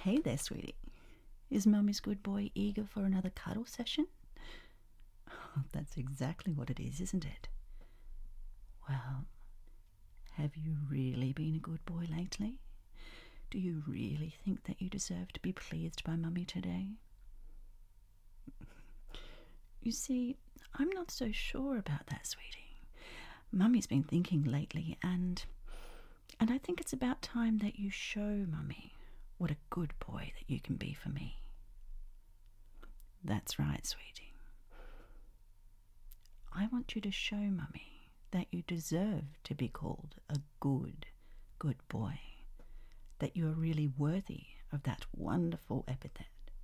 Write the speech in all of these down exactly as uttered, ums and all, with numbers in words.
Hey there, sweetie. Is Mummy's good boy eager for another cuddle session? Oh, that's exactly what it is, isn't it? Well, have you really been a good boy lately? Do you really think that you deserve to be pleased by Mummy today? You see, I'm not so sure about that, sweetie. Mummy's been thinking lately, and and I think it's about time that you show Mummy what a good boy that you can be for me. That's right, sweetie. I want you to show Mummy that you deserve to be called a good, good boy, that you are really worthy of that wonderful epithet.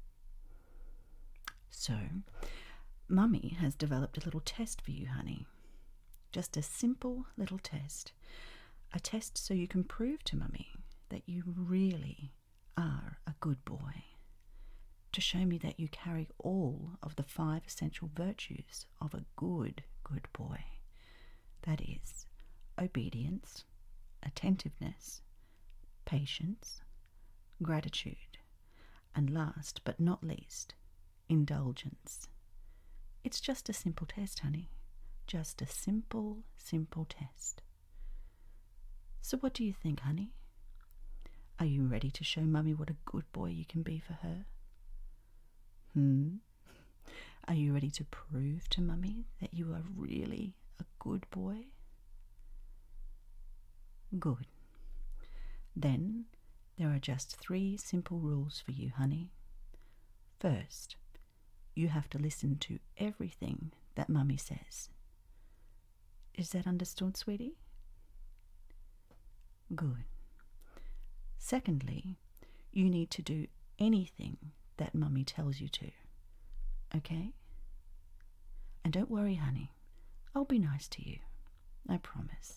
So, Mummy has developed a little test for you, honey. Just a simple little test. A test so you can prove to Mummy that you really are a good boy. To show me that you carry all of the five essential virtues of a good, good boy. That is, obedience, attentiveness, patience, gratitude, and last but not least, indulgence. It's just a simple test, honey. Just a simple, simple test. So what do you think, honey? Are you ready to show Mummy what a good boy you can be for her? Hmm? Are you ready to prove to Mummy that you are really a good boy? Good. Then there are just three simple rules for you, honey. First, you have to listen to everything that Mummy says. Is that understood, sweetie? Good. Secondly, you need to do anything that Mummy tells you to. Okay? And don't worry, honey. I'll be nice to you. I promise.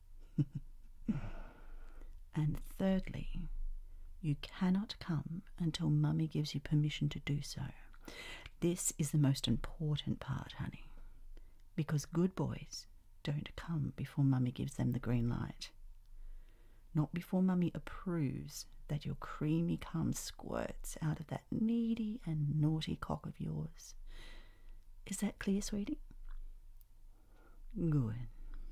And thirdly, you cannot come until Mummy gives you permission to do so. This is the most important part, honey. Because good boys don't come before Mummy gives them the green light. Not before Mummy approves that your creamy cum squirts out of that needy and naughty cock of yours. Is that clear, sweetie? Good.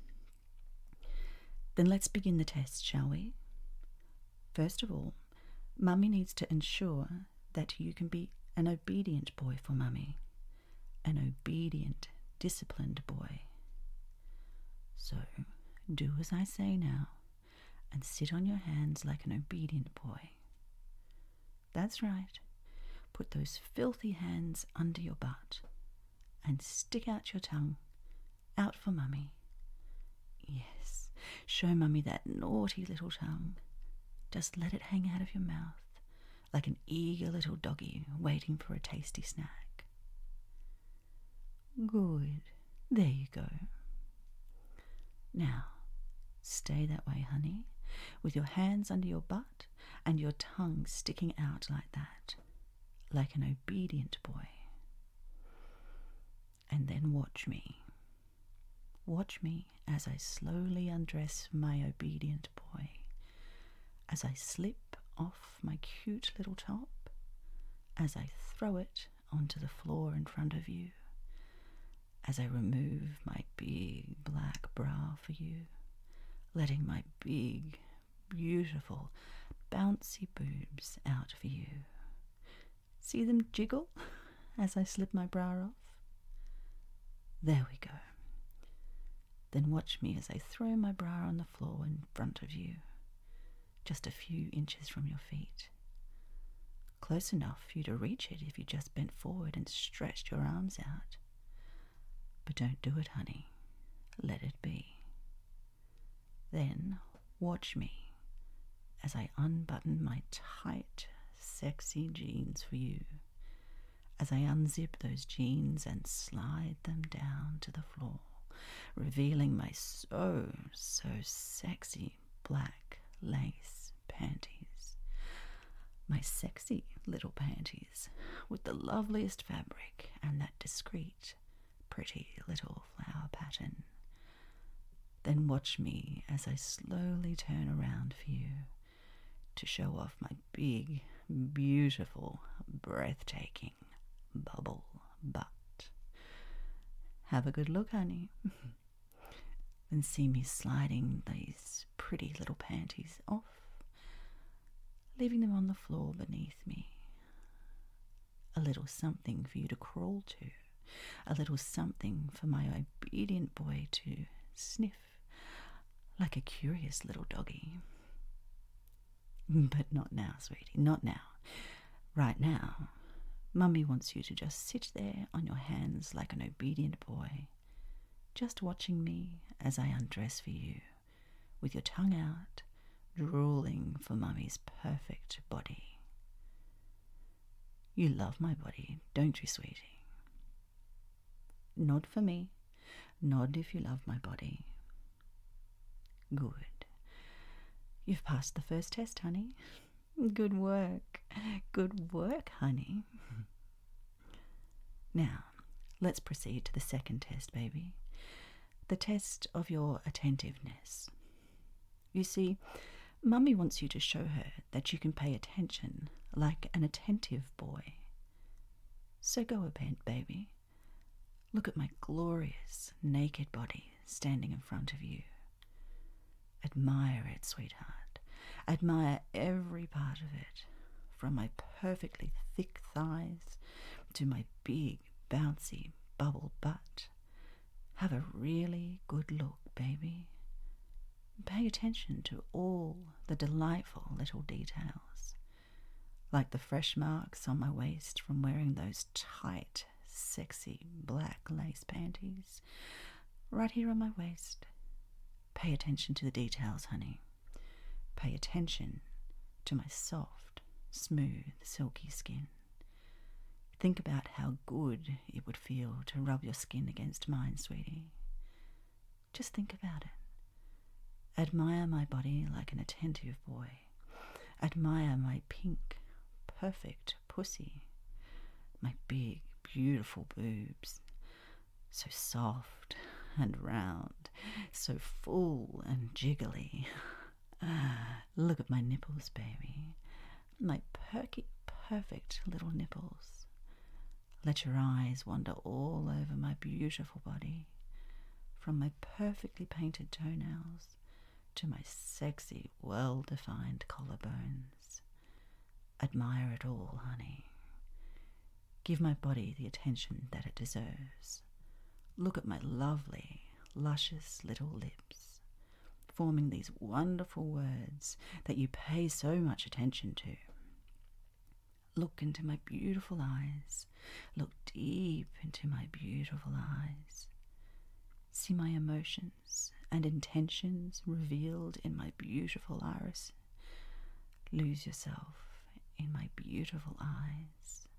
Then let's begin the test, shall we? First of all, Mummy needs to ensure that you can be an obedient boy for Mummy. An obedient, disciplined boy. So, do as I say now, and sit on your hands like an obedient boy. That's right. Put those filthy hands under your butt and stick out your tongue, out for Mummy. Yes, show Mummy that naughty little tongue. Just let it hang out of your mouth like an eager little doggy waiting for a tasty snack. Good. There you go. Now, stay that way, honey, with your hands under your butt and your tongue sticking out like that, like an obedient boy. And then watch me. Watch me as I slowly undress my obedient boy, as I slip off my cute little top, as I throw it onto the floor in front of you, as I remove my big black bra for you, letting my big, beautiful, bouncy boobs out for you. See them jiggle as I slip my bra off? There we go. Then watch me as I throw my bra on the floor in front of you, just a few inches from your feet. Close enough for you to reach it if you just bent forward and stretched your arms out. But don't do it, honey. Let it be. Then watch me as I unbutton my tight, sexy jeans for you, as I unzip those jeans and slide them down to the floor, revealing my so, so sexy black lace panties. My sexy little panties with the loveliest fabric and that discreet, pretty little flower pattern. Then watch me as I slowly turn around for you to show off my big, beautiful, breathtaking bubble butt. Have a good look, honey. And see me sliding these pretty little panties off, leaving them on the floor beneath me. A little something for you to crawl to, a little something for my obedient boy to sniff like a curious little doggy. But not now, sweetie, not now. Right now, Mummy wants you to just sit there on your hands like an obedient boy, just watching me as I undress for you, with your tongue out, drooling for Mummy's perfect body. You love my body, don't you, sweetie? Nod for me. Nod if you love my body. Good. You've passed the first test, honey. Good work. Good work, honey. Now, let's proceed to the second test, baby. The test of your attentiveness. You see, Mummy wants you to show her that you can pay attention like an attentive boy. So go a bit, baby. Look at my glorious naked body standing in front of you. Admire it, sweetheart. Admire every part of it, from my perfectly thick thighs to my big, bouncy bubble butt. Have a really good look, baby. Pay attention to all the delightful little details, like the fresh marks on my waist from wearing those tight, sexy black lace panties, right here on my waist. Pay attention to the details, honey. Pay attention to my soft, smooth, silky skin. Think about how good it would feel to rub your skin against mine, sweetie. Just think about it. Admire my body like an attentive boy. Admire my pink, perfect pussy. My big, beautiful boobs. So soft and round. So full and jiggly. Look at my nipples, baby. My perky, perfect little nipples. Let your eyes wander all over my beautiful body, from my perfectly painted toenails to my sexy, well-defined collarbones. Admire it all, honey. Give my body the attention that it deserves. Look at my lovely, luscious little lips, forming these wonderful words that you pay so much attention to. Look into my beautiful eyes. Look deep into my beautiful eyes. See my emotions and intentions revealed in my beautiful iris. Lose yourself in my beautiful eyes.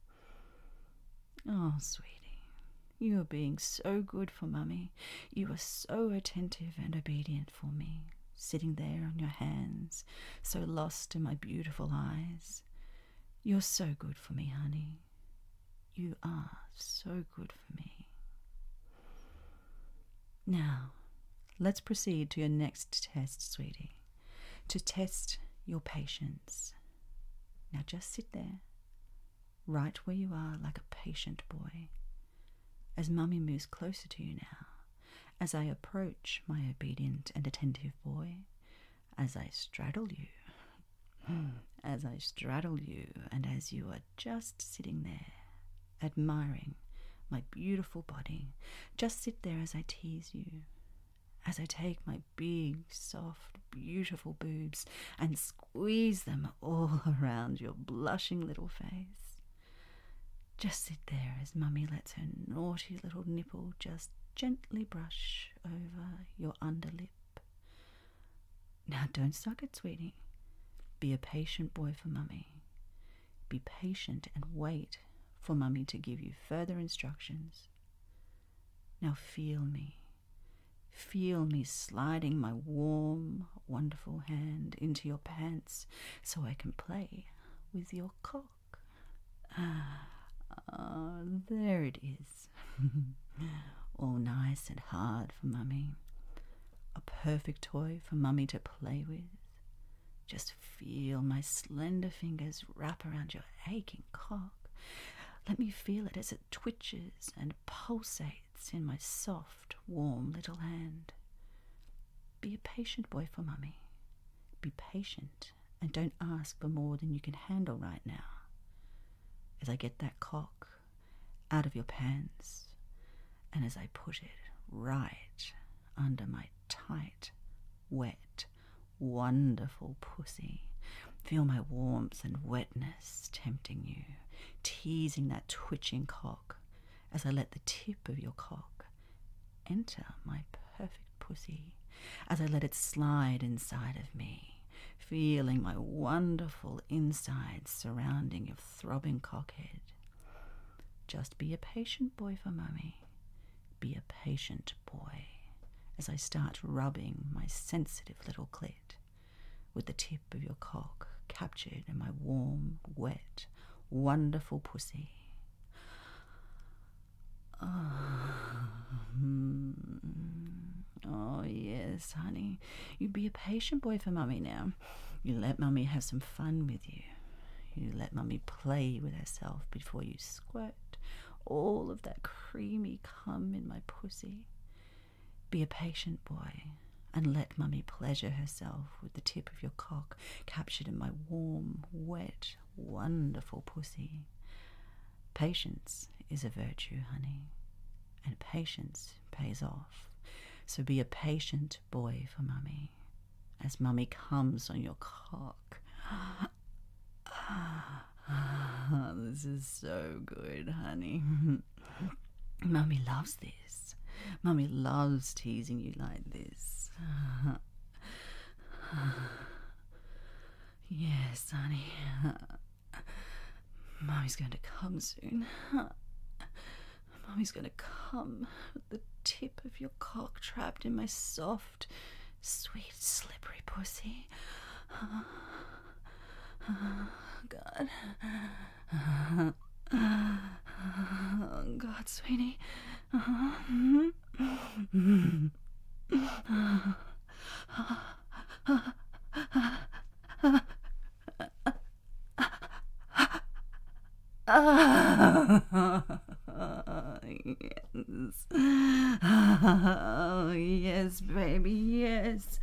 Oh, sweetie, you are being so good for Mummy. You are so attentive and obedient for me, sitting there on your hands, so lost in my beautiful eyes. You're so good for me, honey. You are so good for me. Now, let's proceed to your next test, sweetie, to test your patience. Now just sit there, right where you are, like a patient boy, as Mummy moves closer to you now, as I approach my obedient and attentive boy, as I straddle you, as I straddle you, and as you are just sitting there, admiring my beautiful body. Just sit there as I tease you, as I take my big, soft, beautiful boobs and squeeze them all around your blushing little face. Just sit there as Mummy lets her naughty little nipple just gently brush over your underlip. Now don't suck it, sweetie. Be a patient boy for Mummy. Be patient and wait for Mummy to give you further instructions. Now feel me. Feel me sliding my warm, wonderful hand into your pants so I can play with your cock. Ah, ah there it is. All nice and hard for Mummy. A perfect toy for Mummy to play with. Just feel my slender fingers wrap around your aching cock. Let me feel it as it twitches and pulsates in my soft, warm little hand. Be a patient boy for Mummy. Be patient and don't ask for more than you can handle right now. As I get that cock out of your pants and as I put it right under my tight, wet, wonderful pussy. Feel my warmth and wetness tempting you, teasing that twitching cock as I let the tip of your cock enter my perfect pussy, as I let it slide inside of me, feeling my wonderful insides surrounding your throbbing cockhead. Just be a patient boy for Mummy. Be a patient boy as I start rubbing my sensitive little clit with the tip of your cock captured in my warm, wet, wonderful pussy. Oh, mm. Oh yes, honey. You be a patient boy for Mummy now. You let Mummy have some fun with you. You let Mummy play with herself before you squirt all of that creamy cum in my pussy. Be a patient boy and let Mummy pleasure herself with the tip of your cock captured in my warm, wet, wonderful pussy. Patience is a virtue, honey, and patience pays off. So be a patient boy for Mummy as Mummy comes on your cock. This is so good, honey. Mummy loves this. Mummy loves teasing you like this. Yes, honey. Mummy's going to come soon. Mummy's going to come with the tip of your cock trapped in my soft, sweet, slippery pussy. God. Oh, God, sweetie. Yes. Oh, yes, baby, yes.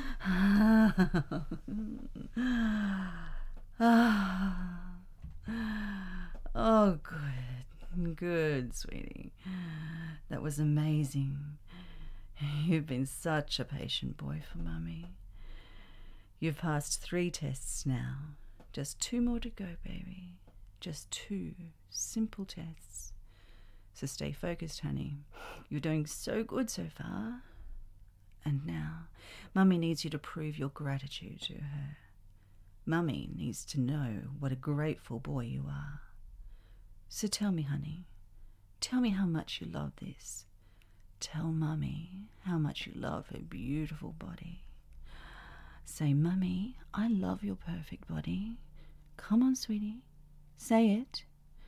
Oh, good. Good, sweetie. That was amazing. You've been such a patient boy for Mummy. You've passed three tests now. Just two more to go, baby. Just two simple tests. So stay focused, honey. You're doing so good so far. And now, Mummy needs you to prove your gratitude to her. Mummy needs to know what a grateful boy you are. So tell me, honey, tell me how much you love this. Tell Mummy how much you love her beautiful body. Say, Mummy, I love your perfect body. Come on, sweetie. Say it.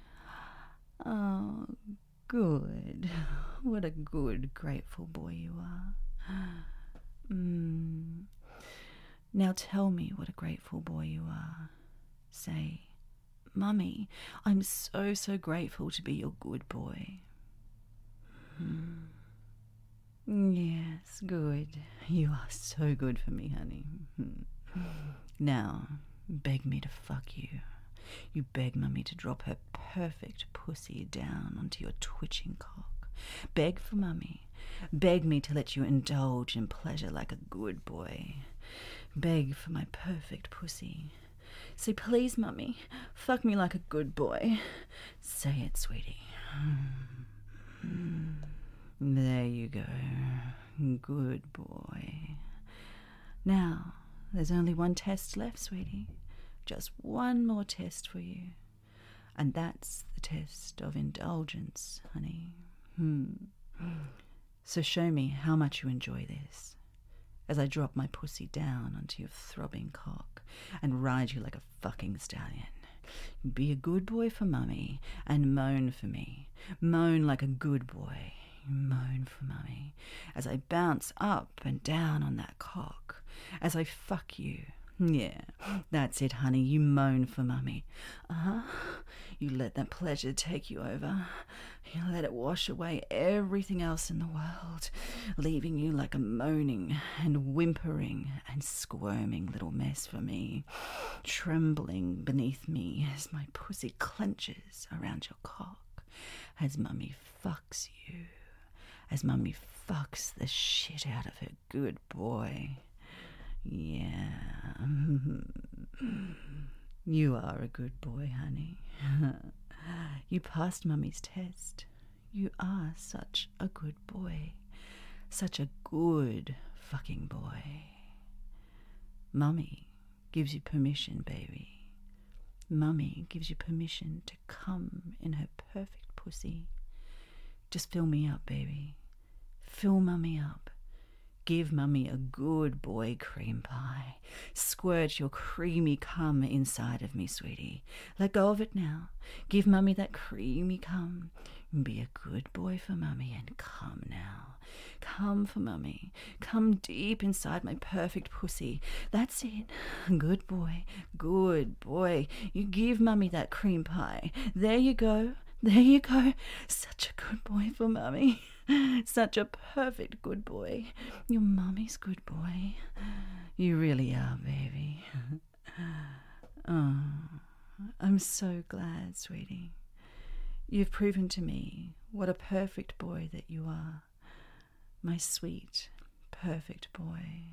Oh, good. What a good, grateful boy you are. Mm. Now tell me what a grateful boy you are. Say, Mummy, I'm so, so grateful to be your good boy. Mm. Yes, good. You are so good for me, honey. Now, beg me to fuck you. You beg Mummy to drop her perfect pussy down onto your twitching cock. Beg for Mummy. Beg me to let you indulge in pleasure like a good boy. Beg for my perfect pussy. Say, please, Mummy, fuck me like a good boy. Say it, sweetie. There you go. Good boy. Now, there's only one test left, sweetie. Just one more test for you. And that's the test of indulgence, honey. Hmm. So show me how much you enjoy this as I drop my pussy down onto your throbbing cock and ride you like a fucking stallion. Be a good boy for Mummy and moan for me. Moan like a good boy. Moan for Mummy as I bounce up and down on that cock, as I fuck you Yeah, that's it, honey. You moan for mummy. Uh-huh. You let that pleasure take you over. You let it wash away everything else in the world, leaving you like a moaning and whimpering and squirming little mess for me, trembling beneath me as my pussy clenches around your cock, as mummy fucks you, as mummy fucks the shit out of her good boy. Yeah. You are a good boy, honey. You passed mummy's test. You are such a good boy. Such a good fucking boy. Mummy gives you permission, baby. Mummy gives you permission to come in her perfect pussy. Just fill me up, baby. Fill mummy up. Give mummy a good boy cream pie. Squirt your creamy cum inside of me, sweetie. Let go of it now. Give mummy that creamy cum. Be a good boy for mummy and come now. Come for mummy. Come deep inside my perfect pussy. That's it. Good boy. Good boy. You give mummy that cream pie. There you go. There you go. Such a good boy for mummy. Such a perfect good boy. Your mummy's good boy. You really are, baby. Oh, I'm so glad, sweetie. You've proven to me what a perfect boy that you are. My sweet, perfect boy.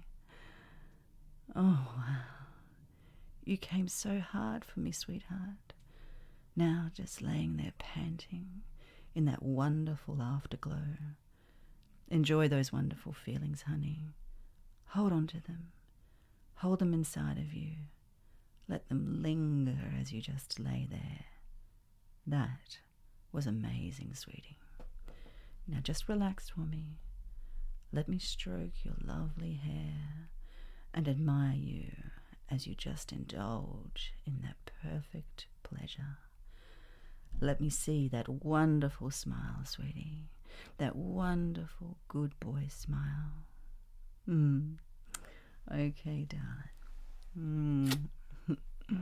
Oh, wow. You came so hard for me, sweetheart. Now just laying there panting in that wonderful afterglow. Enjoy those wonderful feelings, honey. Hold on to them. Hold them inside of you. Let them linger as you just lay there. That was amazing, sweetie. Now just relax for me. Let me stroke your lovely hair and admire you as you just indulge in that perfect pleasure. Let me see that wonderful smile, sweetie. That wonderful good boy smile. Mm. Okay, darling. Mm.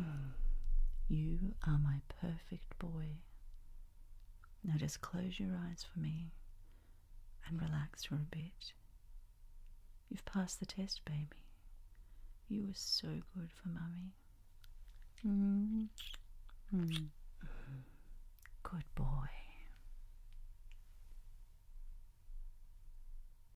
You are my perfect boy. Now just close your eyes for me and relax for a bit. You've passed the test, baby. You were so good for mummy. Mm. Mm. Good boy.